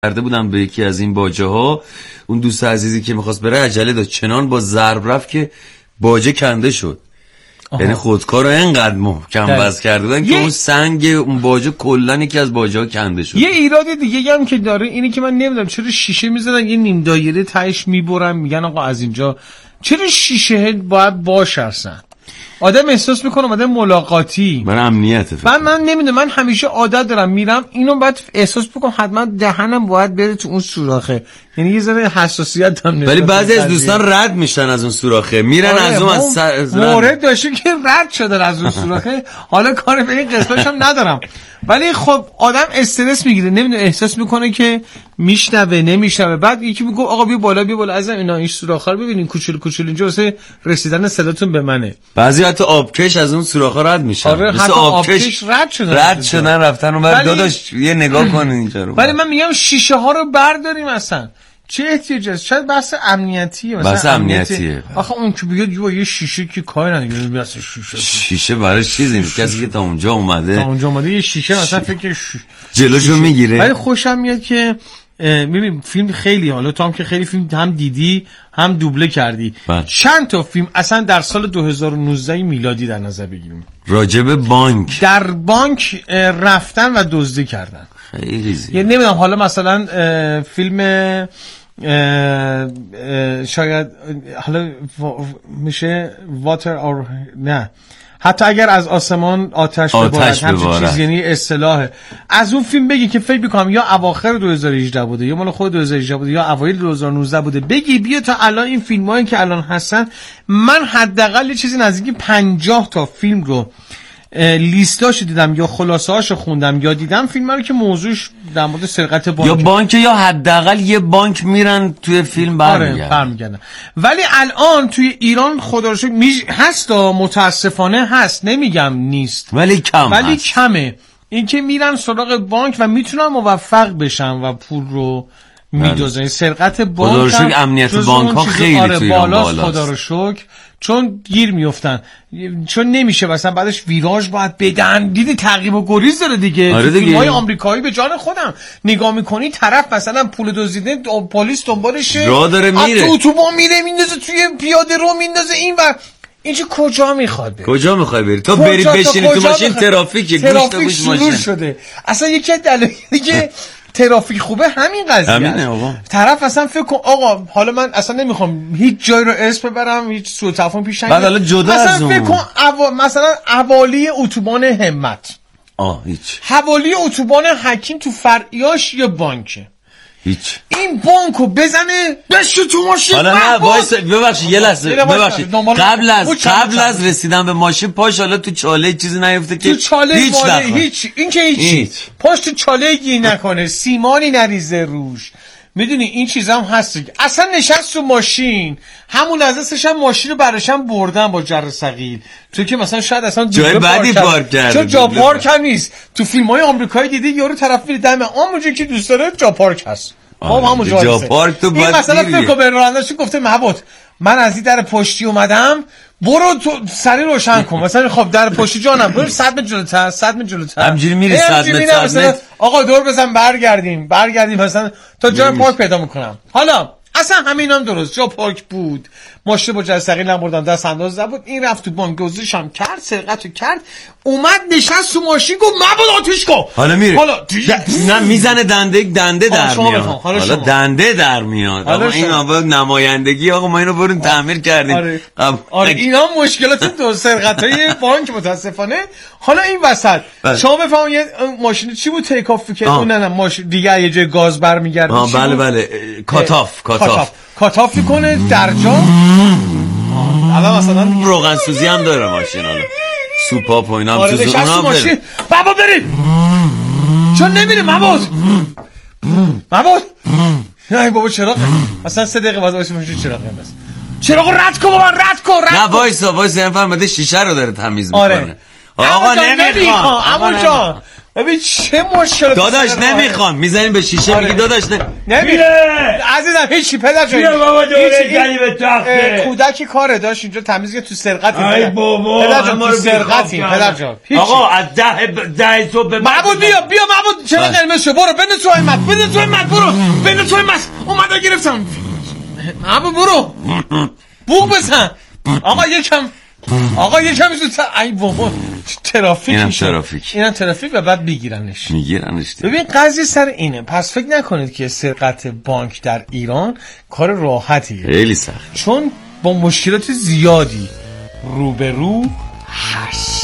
کرده بودم به یکی از این باجه ها. اون دوست عزیزی که میخواست بره عجله داشت، چنان با ضرب رفت که باجه کنده شد. یعنی خودکار رو اینقدر محکم بس کرده بودن که اون سنگ اون باجه کلن یکی از باجه ها کنده شد. یه ایراد دیگه هم که داره اینه که من نمیدونم چرا شیشه میزنن یه نیم دایره تهش میبرن میگن آقا از اینجا، چرا شیشه باید باشه اصلا؟ آدم احساس میکنه آدم ملاقاتی برای امنیته. من نمیدونم، من همیشه عادت دارم میرم اینو بعد احساس بکنم حتما دهنم باید بره تو اون سوراخه، یعنی یه ذره حساسیت دارم. ولی بعضی از دوستان رد میشن از اون سوراخه، میرن از اون از مورد داشته که رد شدن از اون سوراخه. حالا کار به این قسمتش هم ندارم، ولی خب آدم استرس میگیره، نمیدونه احساس میکنه که میشنوه نمیشنوه. بعد یکی میگه آقا بیا بالا از اینا این سوراخ‌ها رو ببینین کوچولو کوچولو اینجا واسه رسیدن صداتون به منه. بعضی حتی آبکش از اون سوراخ‌ها رد میشن. آره حتی آبکش رد شدن رفتن اون داداش یه نگاه کنین اینجا رو. ولی من میگم شیشه ها رو برداریم اصلا، چه احتیاجی هست؟ شاید بحث امنیتیه مثلا. بحث امنیتیه. آخه اون که بیاد یه شیشه که کار نداره، بس شیشه برای چیزی نیست. کسی که تا اونجا اومده یه شیشه مثلا فکر جلوشو میگیره. ولی خوشم میاد که ببین فیلم خیلی، حالا تو هم که خیلی فیلم هم دیدی هم دوبله کردی، چند تا فیلم اصلا در سال 2019 میلادی در نظر بگیریم راجب بانک، در بانک رفتن و دزدی کردن. خیلی زیاد. یعنی نمیدونم حالا مثلا فیلم شاید حالا میشه واتر اور نه، حتی اگر از آسمان آتش ببارد، همچین چیز، یعنی اصطلاحه. از اون فیلم بگی که فکر می‌کنم یا اواخر 2018 بوده یا مال خود 2018 بوده یا اوایل 2019 بوده، بگی بیا تا الان این فیلمایی که الان هستن، من حداقل یه چیزی نزدیک 50 تا فیلم رو لیستاشو دیدم یا خلاصه‌اشو خوندم یا دیدم فیلم رو که موضوعش در مورد سرقت بانک یا بانک یا حداقل یه بانک میرن توی فیلم برمیگردن. ولی الان توی ایران خدا رو شکر هست، متاسفانه هست، نمیگم نیست ولی کمه این که میرن سراغ بانک و میتونن موفق بشن و پول رو میدوزن. سرقت بانک خدا رو شکر امنیت بانک ها خیلی توی ایران بالاست. خدا رو شکر، چون گیر میافتن، چون نمیشه مثلا بعدش ویراژ باید بدن. دیدی تعقیب و گریز داره دیگه. آره دیگه. فیلم‌های آمریکایی به جان خودم نگاه میکنی طرف مثلا پول دزدیده، پلیس دنبالشه، راه داره میره، تو اتوبان میره میندازه توی پیاده رو میندازه این و اینجا کجا میخواد بری؟ کجا میخوای بری؟ تو بری بشینی تو ماشین ترافیکه، ترافیک شروع شده. اصلا یکی از دلایلی که ترافیک خوبه همین قضیه همینه آقا. طرف اصلا فکر کن آقا حالا من اصلا نمیخوام هیچ جای رو اسم ببرم، هیچ سوء تفاهم پیش نیاد، بعد حالا جدا مثلا از اون فکر کن مثلا حوالی اتوبان همت، هیچ حوالی اتوبان حکیم تو فرعیاش یه بانکه، هیچ این بانکو بزنه بشه تو ماشین. حالا نه وایس ببخشید یه لحظه ببخشید، قبل از رسیدن به ماشین پاش حالا تو چاله چیزی نیفته که هیچ این که هیچ پاش تو چاله گی نکنه، سیمانی نریزه روش. میدونی این چیزا هم هست که اصلا نشست تو ماشین همون لحظه هم ماشین رو براشم بردن با جر ثقیل، تو که مثلا شاید اصلا جای بعدی پارک کرده، چون جا پارک هم نیست. تو فیلم‌های آمریکایی دیدی یارو طرف میره دم اونجا که دوست داره جا پارک هست، خب همون جا پارک تو این مثلا فکر کن به راننده‌اش گفته محبوب من از این در پشتی اومدم، برو تو سری روشن کن، مثلا خب در پشتی جانم برو 100 متر جلوتر همینجوری میری 100 متر آقا دور بزن برگردیم مثلا تا جای پارک پیدا میکنم. حالا اصلا همین هم درست، جا پارک بود، ماشین با جرثقیل نبردم، دست انداز نبود، این رفت تو بانک گذاشتش هم کرد، سرقتو کرد، اومد نشست تو ماشین گفت مباد آتیش کن. حالا میره نه میزنه دنده در میاد، حالا دنده در میاد. آقا این آقا نمایندگی آقا ما اینو بریم تعمیر کردیم. آره اینا مشکلات دو سرقتای بانک متاسفانه. حالا این وسط شما بفهمون یه ماشین چی بود تیک آف کرد، نه ماشین دیگه یه جای گاز برمیگرده، بله کاتاف میکنه در جا. الان مثلا روغن سوزی هم داره ماشین، حالا سوپاپ و اینا هم چیزا اونا ماشین بابا برید چون نمیره مباد نه بابا چراغ مثلا 3 دقیقه بعد واسه ماشین چراغ بس چراغ رد کن بابا رد کن نه وایسا این فرموده شیشه رو داره تمیز میکنه. آقا نمیخوام عمو جان ببین چه مشکل داداش نمیخوام میزنیم به شیشه میگی داداش نمیره عزیزم هیچی پدر جان بیا بابا دوره زنی به تخته کودکی کاره داشت اینجا تمیزی تو سرقتیم ای بابا پدر جان تو سرقتیم پدر جان آقا از 10 صبح به معبود بیا معبود چرا قرمز شو برو بنده تو مت برو بنده تو مت اومد گرفتم معبود برو بوق بزن آقا یکم زودتر ای بابا ترافیک اینم ترافیک و بعد میگیرنش ببین قضیه سر اینه پس فکر نکنید که سرقت بانک در ایران کار راحتیه خیلی سخت چون با مشکلات زیادی روبرو هست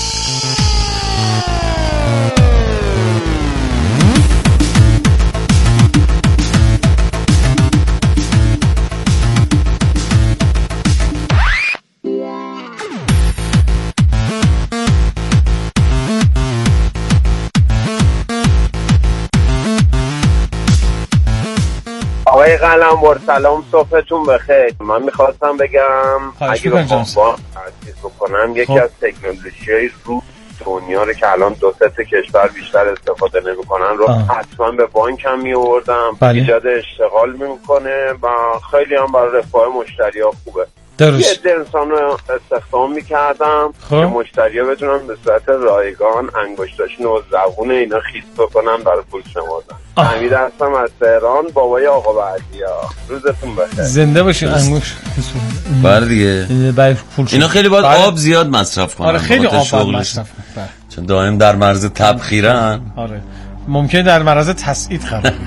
آقای قلمبر سلام صبحتون بخیر. من میخواستم بگم اگه بخوام تأسیس بکنم یکی از تکنولوژی‌های رو دنیا رو که الان 2-3 کشور بیشتر استفاده نمیکنن رو حتما به بانک هم میوردم. ایجاد اشتغال میکنه و خیلی هم برای رفاه مشتری‌ها خوبه. یه عده انسان رو استخدام میکردم که مشتری‌ها بتونن به صورت رایگان انگشتاشون و زبون اینا خیس بکنن برای پول شمردن. حمید هستم از تهران، بابای آقا بعدیا. روزتون بخیر. زنده باشین. انگشت بله دیگه اینا خیلی باید آب زیاد مصرف کنن. آره خیلی آب مصرف کنن چون دائم در معرض تبخیرن. آره ممکنه در معرض تسعید قرار بگیرن.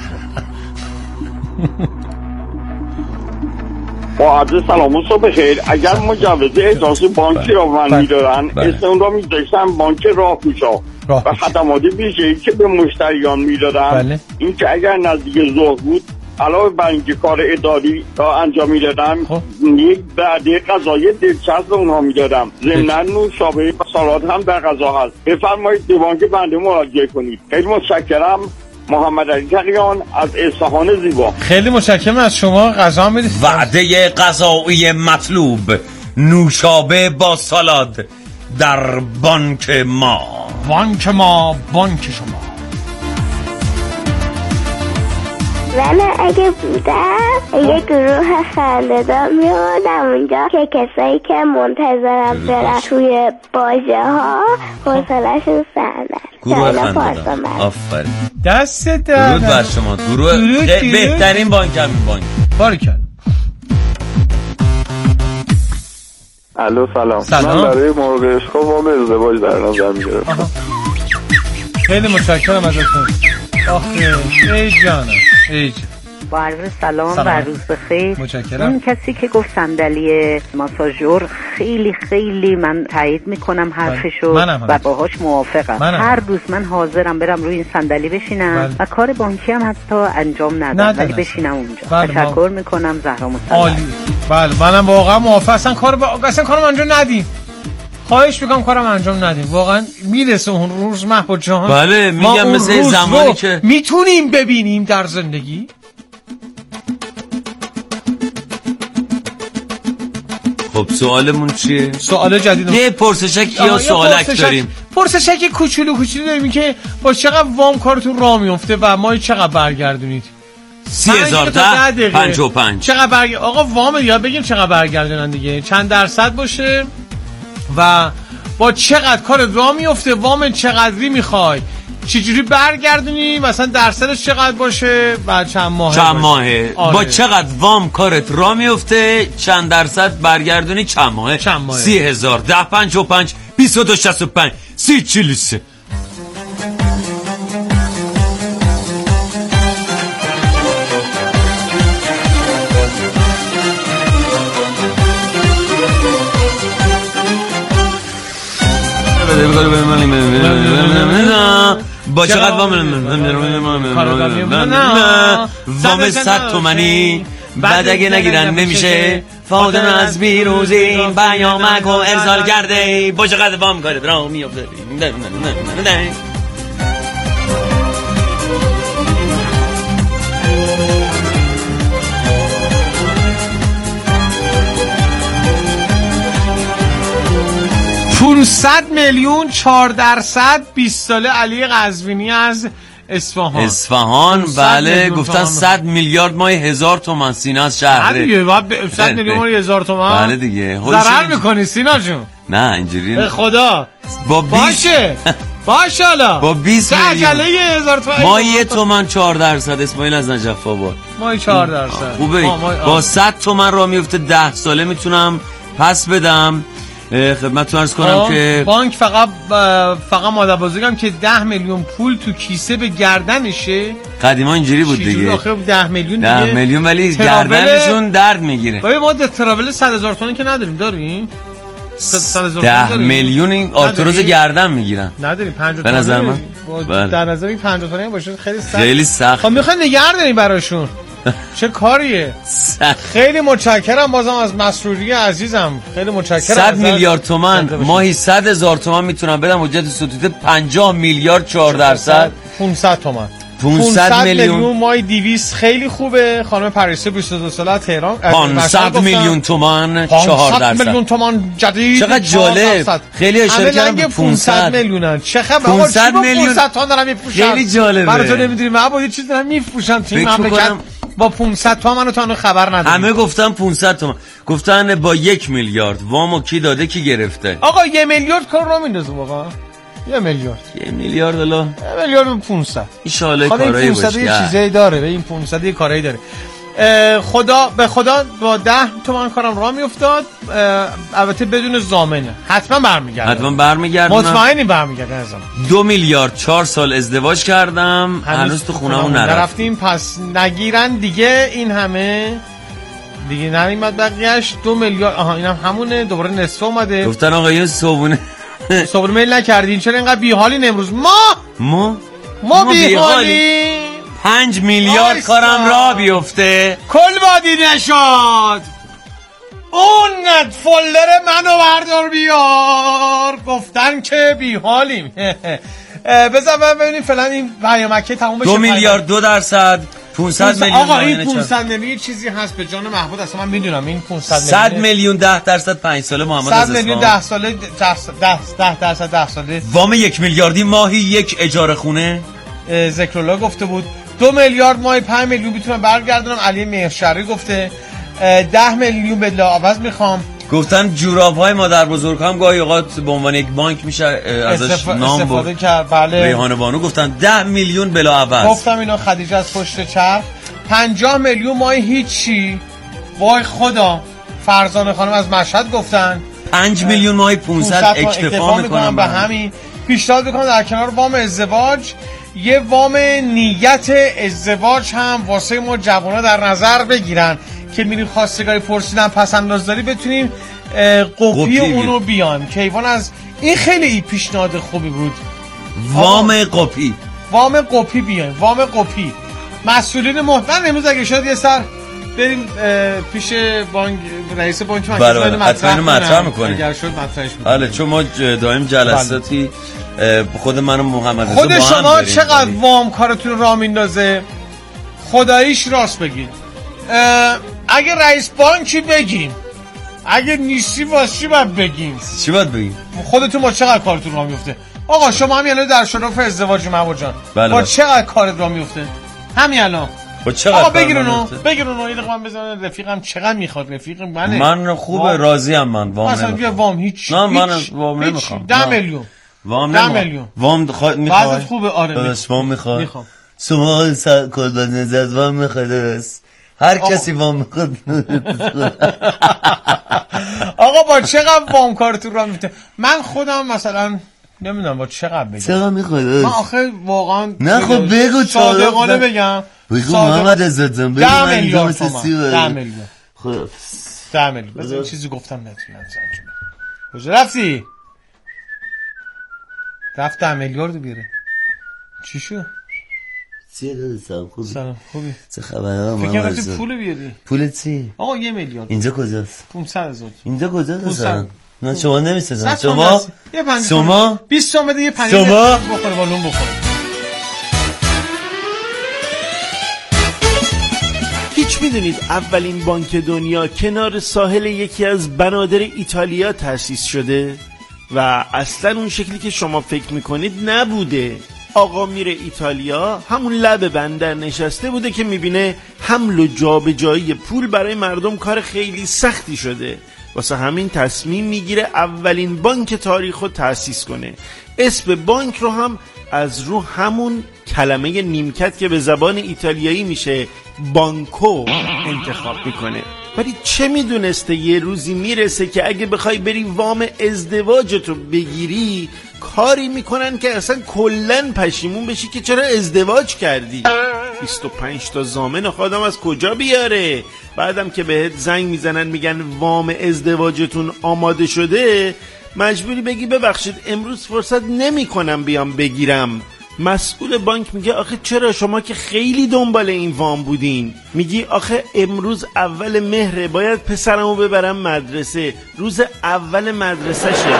با عرض سلام و صبح خیر. اگر مجوز احداث بانکی را من میدارن اسم اون را میذاشتن بانک راهپوشا و خدمات ویژه‌ای که به مشتریان میدادن. این که اگر نزدیک ظهر بود علاوه بر اینکه کار اداری را انجام میدادم یک وعده غذایی دلچسب به اونها میدادم. ضمن نوشابه و سالاد هم در غذا هست. بفرمایید به بانک بنده مراجعه کنید. خیلی متشکرم. محمد علی تقیان از اصفهان زیبا. خیلی متشکرم از شما. غذا میدید. وعده غذایی مطلوب نوشابه با سالاد در بانک ما. بانک شما. من اگه بودم یه گروه خنده‌دار می‌آوردم اونجا که کسایی که منتظرم برن توی باجه ها حوصله‌شون سر نره. گروه خنده‌دار. آفرین. دست درود بر شما. گروه بهترین بانک همین بانک. باریکلا. الو سلام. من برای مرغ عشق و وام ازدواج در نظر می‌گرفتم. خیلی متشکرم ازتون. آخه ای جانم ای جان. با عرض سلام و روز بخیر. متشکرم. اون کسی که گفت صندلی ماساژور خیلی من تایید میکنم حرفشو و باهاش موافقم. هر روز من حاضرم برم روی این صندلی بشینم و کار بانکی هم حتی انجام ندم ولی بشینم اونجا. تشکر میکنم. زهرا مصطفی. عالی. بله منم واقعا موافقم. اصلا کارم انجام ندیم. خواهش میکنم کارم انجام ندیم. واقعا میرسه اون روز محبوب جان. بله میگم مثل زمانی که میتونیم ببینیم در زندگی. خب سوالمون چیه؟ سوال جدید. یه پرسشک یا سوالک داریم. پرسشک کوچولو داریم که با چقدر وام کارتون راه میفته و ما چقدر برگردونید. 30,010 55 چقدر آقا وام یا بگیم چقدر برگردونن دیگه. چند درصد باشه و با چقدر کار راه میفته. وام چقدری میخوای چجوری برگردونی مثلا درصدش چقدر باشه و چند ماهه. آره. با چقدر وام کارت راه میفته چند درصد برگردونی چند ماهه. 30,010 55 22 65 30 43. با چقدر وام 100 تومانی بعد اگه نگیرن نمیشه فاطمه از بیروزی پیامک و ارسال کرده با چقدر وام کارت راه میفته. 500 میلیون 4% 20 ساله علی قزوینی از اصفهان. بله گفتن 100 میلیارد ماه 1000 تومان سینا از شهره. دیگه 100 میلیون ماه 1000 تومان. بله دیگه. ضرر میکنی سینا جون. نه اینجوری به خدا. با 20 باشه حالا. با 20 میلیون. عجله 1000 تومان. ما 1 تومان 4% اسماعیل از نجف آباد. ما 4%. خوبه. با 100 تومان راه میفته 10 ساله میتونم پس بدم. خدمتتون عرض کنم که بانک فقط مادر بزرگم که 10 میلیون پول تو کیسه به گردنشه. قدیما اینجوری بود دیگه. آخه 10 میلیون 10 میلیون ولی گردنشون درد میگیره. ببین ما تراول 100,000 تومانی که نداریم. داریم 10 میلیون این آرتروز گردن میگیرن. نداریم 50 به نظر من در نظر 50 تومانی باشه خیلی سخت. خب میخوان نگه داریم براشون. چه کاریه. خیلی متشکرم بازم از مسروری عزیزم. خیلی متشکرم. 100 میلیارد تومان ماهی 100,000 تومان میتونم بدم. حجت سطوحی 50 میلیارد 4%. 500 تومان 500 میلیون ماهی 200 خیلی خوبه. خانم پریسا 22 ساله تهران 500 میلیون تومان 4%. 500 میلیون تومان جدید. چقدر جالب. خیلی اشاره کردم 500 میلیونن. چه خبر 500 میلیون 500 تومان دارن میفروشن. خیلی جالبه. براتون نمیدونیم ما یه چیز دارن میفروشن تو این مملکت. با 500 تومن تو خبر نداریم. همه گفتن 500 تومن. گفتن با 1 میلیارد وامو کی داده کی گرفته. آقا 1 میلیارد کار را میندازه واقعا. 1 میلیارد الا 1 میلیارد 500 ان شاء الله کارایی باشه. 500 یه چیزایی داره. به این 500 یه کارایی داره. به خدا با 10 تومن کارم راه میافتاد. البته بدون ضامنه. حتما برمیگردم. مطمئنی برمیگردم. 2 میلیارد 4 سال ازدواج کردم. هنوز تو خونمون نرفتیم. پس نگیرن دیگه این همه دیگه نیومد بقیه‌اش 2 میلیارد. اینم همونه. دوباره نصف اومده. گفتن آقا یه صبونه میل نکردین چرا اینقدر بیحالین امروز؟ ما بیحالیم. 5 میلیارد کارم راه بیفته. کل وادی نشاد اون فولدر منو بردار بیار. گفتن که بیحالیم. بذار ببینیم فعلا این پیامکه تموم بشه. 2 میلیارد 2%. 500 میلیون. آقا این 500 میلیون چیزی هست به جان محمود. اصلا من میدونم این 500 100 میلیون 10% 5 ساله محمد از 100 میلیون 10 ساله 10% ساله وام 1 میلیاردی ماهی یک اجاره خونه. ذکرالله گفته بود 2 میلیارد ماهی 5 میلیون میتونم برگردونم. علی مهرشری گفته 10 میلیون بدلا عوض میخوام. گفتن جوراب‌های مادر بزرگم گاهی اوقات به عنوان یک بانک میشه ازش نام استفاده کرد. بله. ریحانه بانو گفتن 10 میلیون بلا عوض. گفتم اینو خدیجه از پشت چرخ. 50 میلیون ماهی هیچی. وای خدا. فرزانه خانم از مشهد گفتن 5 میلیون ماهی 500 اکتفا میکنم به همین. پیشنهاد میکنم در کنار وام ازدواج یه وام نیت ازدواج هم واسه ما جوانا در نظر بگیرن که میریم خواستگاری پرسیدن پسندازداری بتونیم قپی اونو بیان. کیوان از این خیلی پیشنهاد خوبی بود. وام قپی بیان. وام قپی. مسئولین محترم امروز اگه شد یه سر بریم پیش بانک رئیس بانک مطرح میکنیم. اگر شد مطرحش میکنیم. بله چون ما دائم جلساتی خود من و محمد رضا خود شما چقدر وام کارتون راه میندازه؟ خداییش راست بگید. اگه رئیس بانکی بگیم، اگه نیستی واسه چی باید بگیم؟ خودتون با چقدر کارتون راه میفته؟ آقا شما همین الان در شرف ازدواج محمود جان با چقدر کارت راه میفته؟ همین الان آقا بگیر اونو یه دقیقه من بزنم. رفیقم چقدر میخواد؟ رفیق من خوبه راضیم. من وام مثلا بیا وام هیچ. نه من وام نمیخوام. 10 میلیون وام نمیخوام. وام میخواد خوبه. آره وام میخواد. شما کد نزد وام میخواد. هر کسی وام میخواد. آقا با چقدر وام کارتون راه میفته؟ من خودم مثلا نمیدونم با چقدر بگم. چقدر میخواد؟ من آخه واقعا نه خب بگو صادقانه بگم. بگو محمد عزتم بگو 10 میلیون تومان. 10 میلیون. خب 10 میلیون. بذار چیزی گفتم نتونم کجا رفتی؟ رفت 10 میلیارد بیاره. چی شد؟ سلام خوبی؟ چه خبره محمد؟ فکر کنم پول بیاری. پول چی؟ آقا 1 میلیارد. اینجا کجاست؟ 500,000. اینجا کجاست؟ نه شما نمی‌سازن. شما 20 تومن دیگه 50 بخوره بالون بخوره. هیچ میدونید اولین بانک دنیا کنار ساحل یکی از بنادر ایتالیا تأسیس شده؟ و اصلا اون شکلی که شما فکر میکنید نبوده. آقا میره ایتالیا، همون لب بندر نشسته بوده که میبینه حمل و جابجایی پول برای مردم کار خیلی سختی شده. واسه همین تصمیم میگیره اولین بانک تاریخ رو تأسیس کنه. اسم بانک رو هم از رو همون کلمه نیمکت که به زبان ایتالیایی میشه بانکو انتخاب میکنه. ولی چه میدونسته یه روزی میرسه که اگه بخوای بری وام ازدواجتو بگیری کاری میکنن که اصلا کلن پشیمون بشی که چرا ازدواج کردی. 25 تا ضامن خودم از کجا بیاره؟ بعدم که بهت زنگ میزنن میگن وام ازدواجتون آماده شده، مجبوری بگی ببخشید امروز فرصت نمی کنم بیام بگیرم. مسئول بانک میگه آخه چرا، شما که خیلی دنبال این وام بودین. میگی آخه امروز اول مهره، باید پسرمو ببرم مدرسه، روز اول مدرسهشه.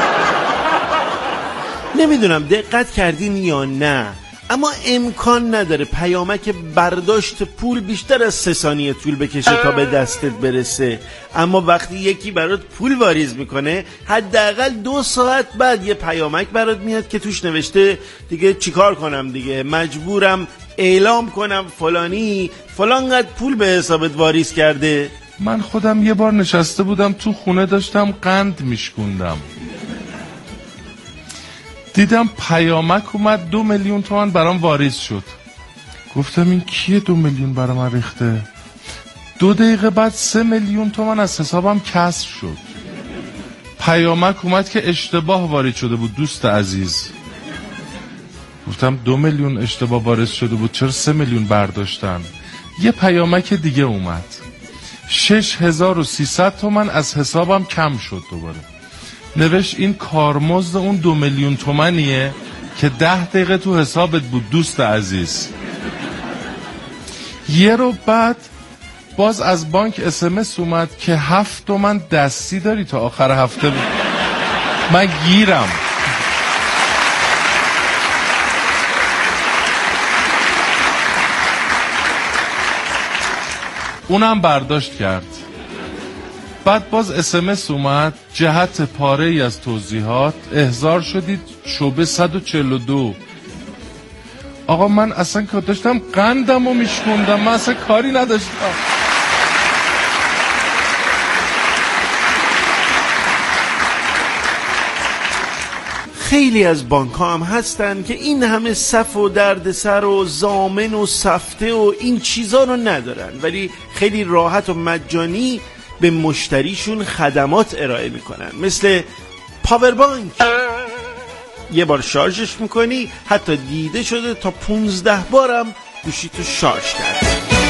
نمیدونم دقت کردین یا نه، اما امکان نداره پیامک برداشت پول بیشتر از 3 ثانیه طول بکشه تا به دستت برسه. اما وقتی یکی برات پول واریز میکنه، حداقل 2 ساعت بعد یه پیامک برات میاد که توش نوشته دیگه چیکار کنم دیگه، مجبورم اعلام کنم فلانی فلانقدر پول به حسابت واریز کرده. من خودم یه بار نشسته بودم تو خونه داشتم قند میشکوندم، دیدم پیامک اومد 2 میلیون تومان برام واریز شد. گفتم این کیه 2 میلیون برام ریخته؟ 2 دقیقه بعد 3 میلیون تومان از حسابم کسر شد. پیامک اومد که اشتباه وارد شده بود دوست عزیز. گفتم 2 میلیون اشتباه وارد شده بود، چرا 3 میلیون برداشتن؟ یه پیامک دیگه اومد 6300 تومان از حسابم کم شد. دوباره نوشت این کارمزد اون 2 میلیون تومانیه که 10 دقیقه تو حسابت بود دوست عزیز. یه رو بعد باز از بانک SMS اومد که 7 تومن دستی داری تا آخر هفته بود. من گیرم. اونم برداشت کرد. بعد باز SMS اومد جهت پاره ای از توضیحات احضار شدید شعبه 142. آقا من اصلا که داشتم قندم رو میشکوندم، من اصلا کاری نداشتم. خیلی از بانک ها هم هستن که این همه صف و دردسر و ضامن و سفته و این چیزا رو ندارن، ولی خیلی راحت و مجانی به مشتریشون خدمات ارائه میکنن، مثل پاور بانک. یه بار شارژش میکنی، حتی دیده شده تا 15 بارم گوشی تو شارژ کرد.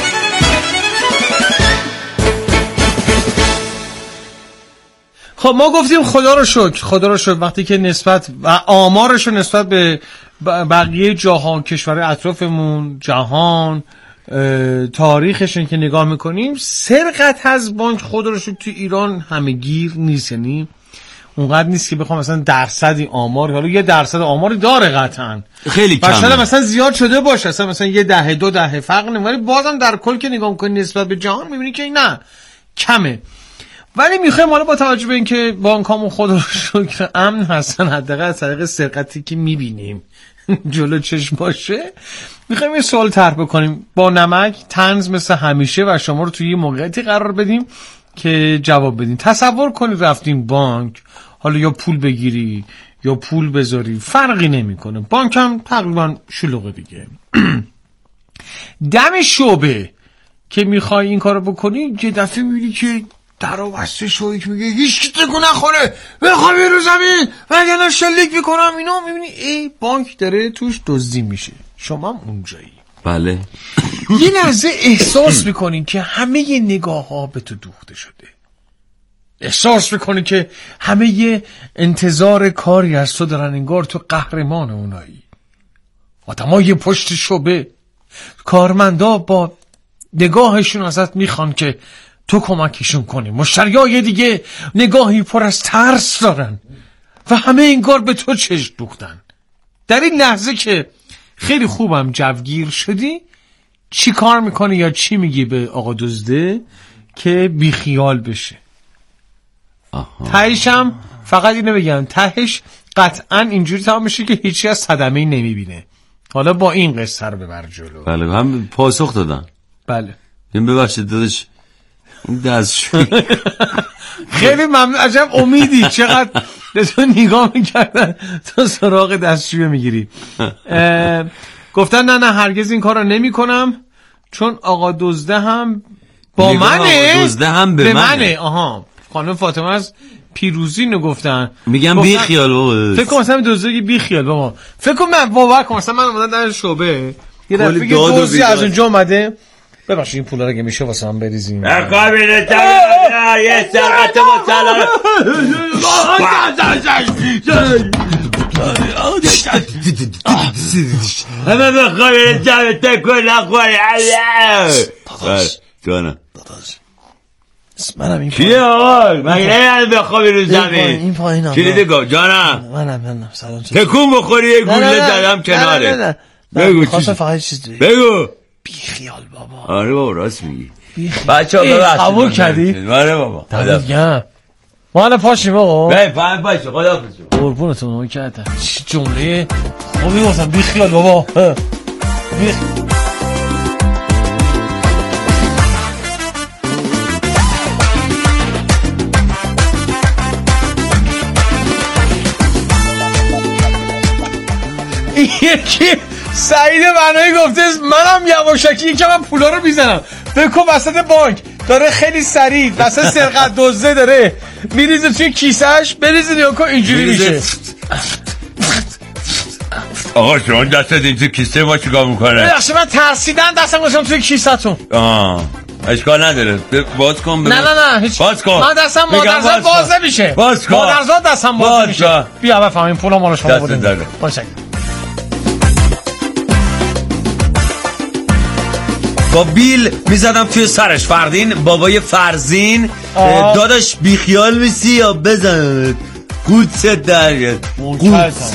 خب ما گفتیم خدا رو شکر وقتی که نسبت و آمارش رو نسبت به بقیه جهان، کشورهای اطرافمون، جهان، تاریخشون که نگاه میکنیم، سرقت از بانک خدا رو شکر تو ایران همه گیر نیست. یعنی اونقدر نیست که بخوام مثلا درصدی آمار، حالا 1% آماری داره قطعا، خیلی کمه، مثلا زیاد شده باشه، مثلا 1 2 10 فرق نمیکنه، ولی بازم در کل که نگاه میکنی نسبت به جهان میبینی که نه کمه. ولی میخوایم حالا با توجه به اینکه بانکامون خدا رو شکر امن هستن، حداقل از طریق سرقتی که میبینیم جلو چشم باشه، میخوایم یه سوال طرح بکنیم با نمک طنز مثل همیشه و شما رو توی یه موقعیتی قرار بدیم که جواب بدین. تصور کنید رفتیم بانک، حالا یا پول بگیری یا پول بذاری فرقی نمیکنه، بانک هم تقریبا شلوغه دیگه. دم شعبه که میخوای این کارو بکنی، یه دفعه میبینی که درو بسته شوی که میگه هیچ کی تکون نخوره، بخوام رو زمین وگرنه شلیک میکنم. اینا میبینی ای بانک داره توش دزدی میشه، شما هم اونجایی. بله. یه لحظه احساس میکنین که همه نگاه ها به تو دوخته شده، احساس میکنین که همه یه انتظار کاری از تو دارن، انگار تو قهرمان اونایی. آدمای پشت شعبه، کارمندا با نگاهشون ازت میخوان که تو کمکشون کنی، مشتریای دیگه نگاهی پر از ترس دارن و همه انگار به تو چشم دوختن. در این لحظه که خیلی خوبم جوگیر شدی، چی کار میکنی یا چی میگی به آقا دزده که بی خیال بشه؟ تایشم فقط اینو بگم تهش قطعا اینجوری تمام میشه که هیچی از صدمه‌ای نمیبینه. حالا با این قصه رو ببر جلو. بله هم پاسخ دادن. بله این ببخشید داداش اون دستشویی خیلی ممنون. عجب امیدی چقدر تو نگاه میکردن تو سراغ دستشویی میگیری. گفتن نه هرگز این کار رو نمی کنم چون آقا دزده هم با منه. آقا دزده هم به منه. آها خانم فاطمه از پیروزی اینو گفتن. میگم بی خیال بابا. فکر کنم مثلا دزدگی بی خیال بابا. فکر کنم من باور کنم مثلا من اومدم در شعبه یه دفعه که دوزی از اونجا اومده ببخشید این پولا رو که میشه واسه من بریزیم. قابل تمام یه سرقت مطلع. همه بخواه جمع تکن نخوری. جانم منم این کیه آقا مگه نمیدن بخوابی رو زمین این پایینم کلیده گفت جانم منم سلام تکون بخوری یه گوله زدم کناره. نه بگو خواستم فقط چیز بگو بی خیال بابا. آره بابا راست میگی بچه ها ببخشید قبول کردی؟ آره بابا دمیگم ما الان پاشیم بابا فهم باشه خدا حافظ قربونتون اون کردن چی جمله خوبی گفتم بی خیال بابا یکی سعید بنایی گفته منم یواشکی یکم من پولا رو میزنم بکن وسط بانک داره خیلی سریع وسط سرقت دزده داره میریزه توی کیسهش بریزه نیا کن اینجوری میشه. آقا شما دستت این توی کیسه ما چیکار میکنه؟ بخشی من ترسیدن دستم گذاشتم توی کیستون. اشکال نداره باز کن. نه هیچ باز کن. من دستم مادرزاد باز نمیشه. باز کن مادرزاد دستم باز نمیشه. بیا بفهمیم پولا مال شما بوده. باشه با بیل میزدم توی سرش. فردین بابای فرزین داداش بیخیال میسی یا بزن قوتست درگرد قوتس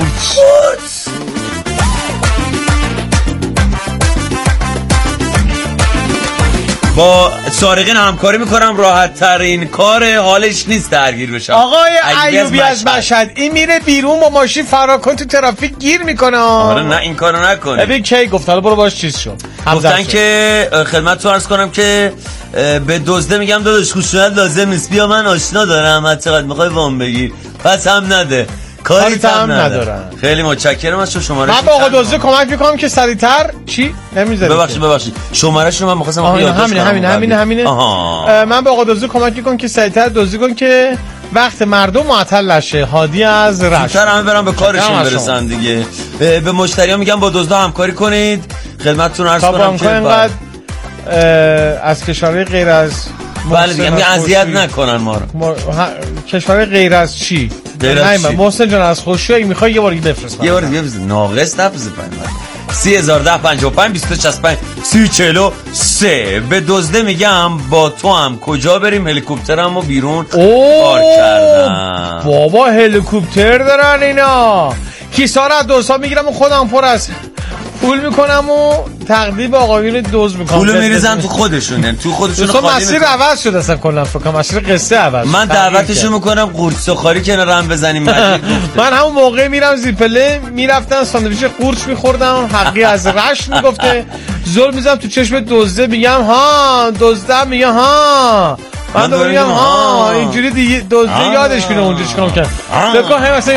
با سارقین همکاری میکنم. راحت ترین کار حالش نیست درگیر بشم. آقای ایوبی از مشهد این میره بیرون با ماشین فرار کن تو ترافیک گیر میکنه. آره نه این کارو نکنی. ببین کی گفت حالا برو باش چیز شد. گفتن که خدمتتون عرض کنم که به دزده میگم داداش خشونت لازم نیست بیا من آشنا دارم هر چقدر میخوای وام بگیر پس هم نده کاری هم ندارم. خیلی متشکرم از شماره. من به آقا دزده کمک میکنم که سریعتر چی نمیذاری. ببخشید شمارهش رو من می‌خواستم همینه. من به آقا دزده کمک میکنم که سریعتر دزدی کن که وقت مردم معطل نشه. هادی از رشت زودتر همه برن به کارشون برسن دیگه. به مشتری‌ها میگم با دزدا همکاری کنید. خدمتتون عرض کنم که اینقدر از کشورهای غیر از بله دیگه اذیت نکنن ما رو. کشورهای غیر از چی؟ نه محسن جان از خوشی اگه میخوای یه بار دیگه بفرست. یه بار دیگه ناقص نفذ 301055 2265 3043. به دزده میگم با تو هم کجا بریم هلیکوپترمو بیرون پارک کردم. بابا هلیکوپتر دارن اینا. کیسا رو از دوستا میگیرم و خودم پر از پول میکنم و تقدیم آقایون دوز میکنم. پولو میریزن تو خودشون خالی مسیر عوض شد اصلا کلا فکر کنم مسیر قصه عوض. من دعوتشو میکنم قورت سوخاری کنارم بزنیم. من همون موقع میرم زیپله میرفتن ساندویچ قورت میخوردم. حقی از رشت میگفته زل میزنم تو چشم دزده میگم ها دزده میگه ها من دوباره میگم ها اینجوری دیگه دزده یادش میره اونجا چیکار کرد بگو هم مثلا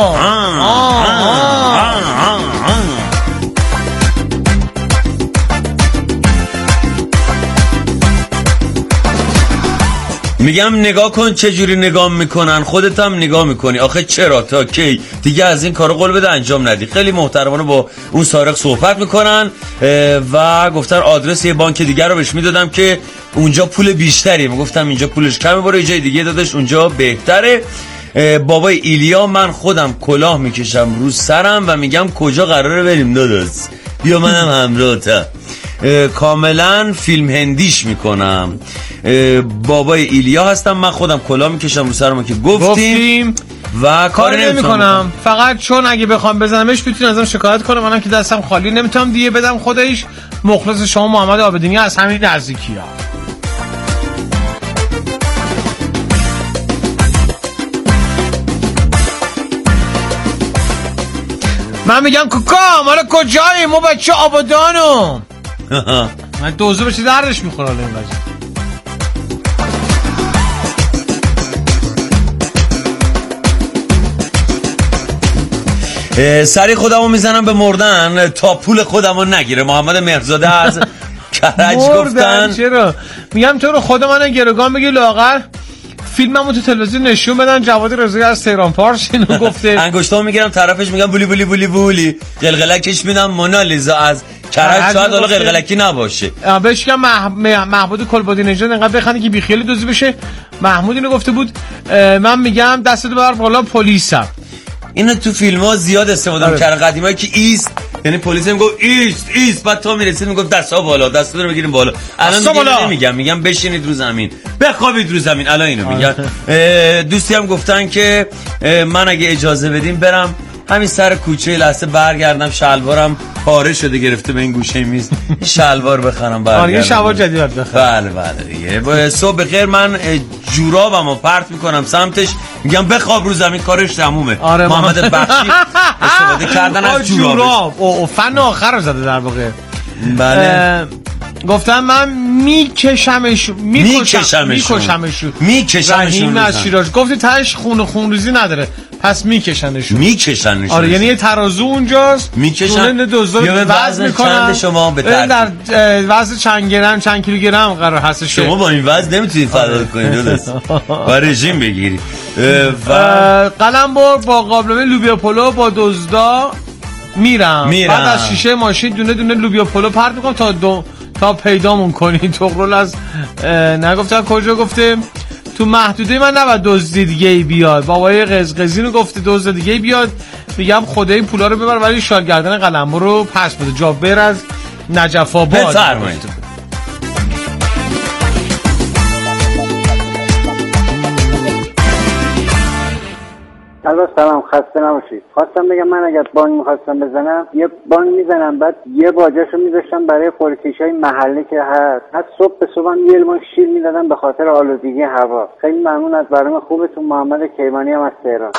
میگم نگاه کن چه جوری نگاه میکنن خودت هم نگاه میکنی. آخه چرا تا کی دیگه از این کارو قول بده انجام ندی. خیلی محترمانه با اون سارق صحبت میکنن و گفتن آدرس یه بانک دیگر رو بهش میدادم که اونجا پول بیشتری. میگفتم اینجا پولش کمه برو یه جای دیگه داداش اونجا بهتره. بابای ایلیا من خودم کلاه میکشم رو سرم و میگم کجا قراره بریم داداش بیا منم همراهتم. کاملا فیلم هندیش میکنم. بابای ایلیا هستم من خودم کلاه میکشم رو سرم که گفتیم و کار نمیکنم. فقط چون اگه بخوام بزنمش میتونم ازم شکایت کنم. منم که دستم خالی نمیتونم دیگه بدم. خودش مخلص شما محمد عابدینی از همین نزدیکی‌ها. من میگم کوکا مال کجایی؟ ما بچه آبادانو. من دوزه بچه دردش میخوره این وجه. سری خودمو میزنم به مردن تا پول خودمو نگیره. محمد مهرزاده از کرج گفتن چرا؟ میگم تو رو خود من گروگان بگی لاغر فیلممو تو تلویزیون نشون بدن. جواد رضایی از تهران پارس اینو گفته. انگشتامو میگیرم طرفش میگم بولی بولی بولی بولی. قلقلکش میدم مونالیزا از کرج. شاید حالا قلقلکی نباشه. بهش میگم محمود کلبادی نژاد انقدر بخنده که بیخیال دوزی بشه. محمود اینو گفته بود. من میگم دستتو ببر بالا پلیسم. اینو تو فیلم‌ها زیاد استفاده کردن. قدیمایی که ایست یعنی پلیس میگفت ایست بعد تا میرسید میگفت دستا بالا، دستا رو بگیریم بالا. الان دیگه میگم بشینید رو زمین، بخوابید رو زمین. الان اینو میگن. دوستی هم گفتن که من اگه اجازه بدیم برم همین سر کوچه لحظه برگردم، شلوارم پاره شده گرفته به این گوشه میز، شلوار بخرم برگردم. یه شلوار جدید بخرم. بله دیگه. صبح بخیر. من جورابمو پرت میکنم سمتش، میگم بخواب رو زمین، کارش تمومه. محمد بخشی استفاده کردن از جوراب. او فن آخر رو زده در واقع. بله. گفتم من میکشمشون. رحیم از شیراز گفتی تهش خونریزی نداره پس میکشنشون. آره یعنی یه ترازو اونجاست میکشن. دوزار وزن میکنن. شما به در وزن چند کیلوگرم قرار هستش. شما با این وزن نمیتونید فرار کنید. با رژیم بگیری. قلمبر با قابلمه لوبیا پلو با دزدا میرم. بعد از شیشه ماشین دونه دونه لوبیا پلو پرت میکنم تا پیدامون کنی. تقرل از نگفتم کجا گفتیم تو محدوده من نباید دزد دیگه ای بیاد. بابای قزقزی رو گفته دزد دیگه ای بیاد. میگم خدا این پولا رو ببر ولی شالگردن قلمبر رو پس بده. جابر از نجف آباد. بفرمایید. سلام، خسته نباشید. خواستم بگم من اگر بانک میخواستم بزنم یه بانک میزنم بعد یه باجاشو میذاشتم برای خوریکیشای محله که هست. بعد صبح به صبح یه لیوان شیر میدادم به خاطر آلودگی هوا. خیلی ممنون از برنامه خوبتون. محمد کیوانی هم از تهران.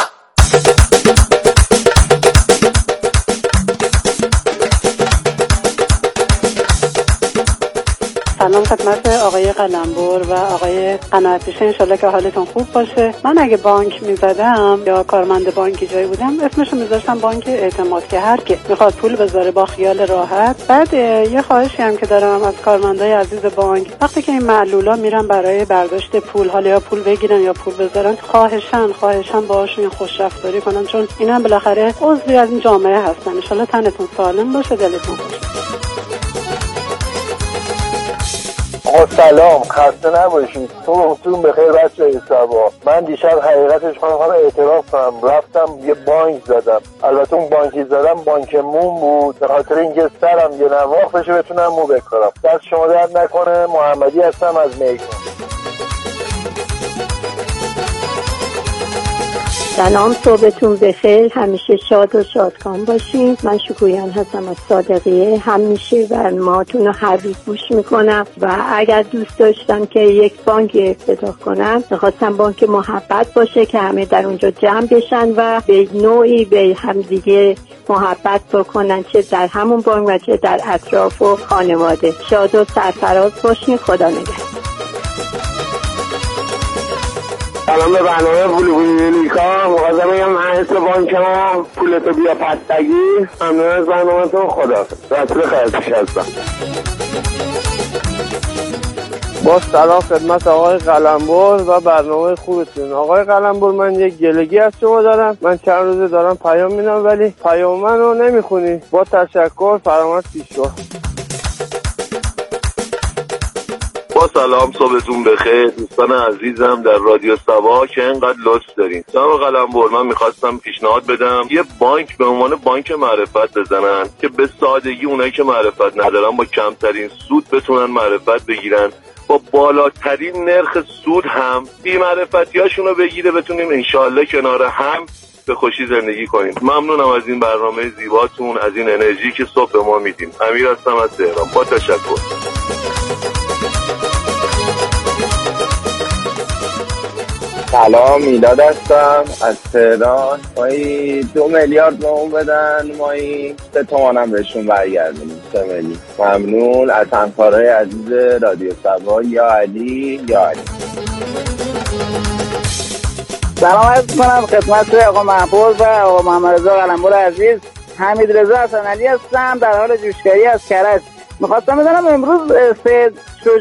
سلام خدمت آقای قلمبر و آقای قناعت‌بخش، انشالله که حالتون خوب باشه. من اگه بانک میزدم یا کارمند بانکی جایی بودم اسمشو میذاشتم بانک اعتماد که هر که میخواد پول بذاره با خیال راحت. بعد یه خواهشی هم که دارم از کارمندای عزیز بانک، وقتی که این معلولا میرن برای برداشت پول، حالا یا پول بگیرن یا پول بذارن، خواهشاً باهاشون خوش رفتاری کنن، چون اینا هم بالاخره عضوی از این جامعه هستن. انشالله تنتون سالم باشه، دلتون خوش. سلام، خسته نباشید. صبحتون بخیر بچه‌های سبا. من دیشب حقیقتش خواهم اعتراف کنم، رفتم یه بانک زدم. البته اون بانکی زدم بانک موم بود، به خاطر اینکه سرم یه نواخت بشه بتونم مو بکارم. دست شما درد نکنه. محمدی هستم از میگون. سلام، صبحتون بخیر. همیشه شاد و شادکام باشین. من شکویان هستم از صادقیه. همیشه برنامه‌هاتون رو هر روز گوش میکنم و اگر دوست داشتم که یک بانک افتتاح کنم، میخواستم بانک محبت باشه که همه در اونجا جمع بشن و به نوعی به همدیگه محبت بکنن، چه در همون بانک و چه در اطراف و خانواده. شاد و سرفراز باشین. خدا نگهدار. سلام به برنامه بولی نیکا. مقدم بگم حس بانک ما پولتو بیا پستگی. ممنون از برنامه‌تون. خداحافظ. رسول خیرتش هستم. با سلام خدمت آقای قلمبر و برنامه خوبتون. آقای قلمبر، من یک گلگی از شما دارم. من چند روزه دارم پیام میدم ولی پیام منو نمیخونی. با تشکر. فرامت پیشوا. با سلام، صبحتون بخیر دوستان عزیزم در رادیو سبا که اینقدر لطف دارین. جناب قلمبر، من میخواستم پیشنهاد بدم یه بانک به عنوان بانک معرفت بزنن که به سادگی اونایی که معرفت ندارن با کمترین سود بتونن معرفت بگیرن، با بالاترین نرخ سود هم بی معرفتیاشون رو بگیره، بتونیم انشالله کنار هم به خوشی زندگی کنیم. ممنونم از این برنامه زیباتون، از این انرژی که صبح به ما میدین. امیر هستم از تهران. با تشکر. سلام، میلاد هستم از تهران. مایی 2 میلیارد به اون بدن، مایی 3 تومن هم بهشون برگردونیم. 3 میلیون. ممنون از همکارای عزیز رادیو سبا. یا علی یا علی. سلام عرض می‌کنم خدمت آقا محفوظ و آقا محمد رضا قلمبر عزیز. حمید رضا حسن علی هستم، در حال جوشکاری از کرج. می‌خواستم بدونم امروز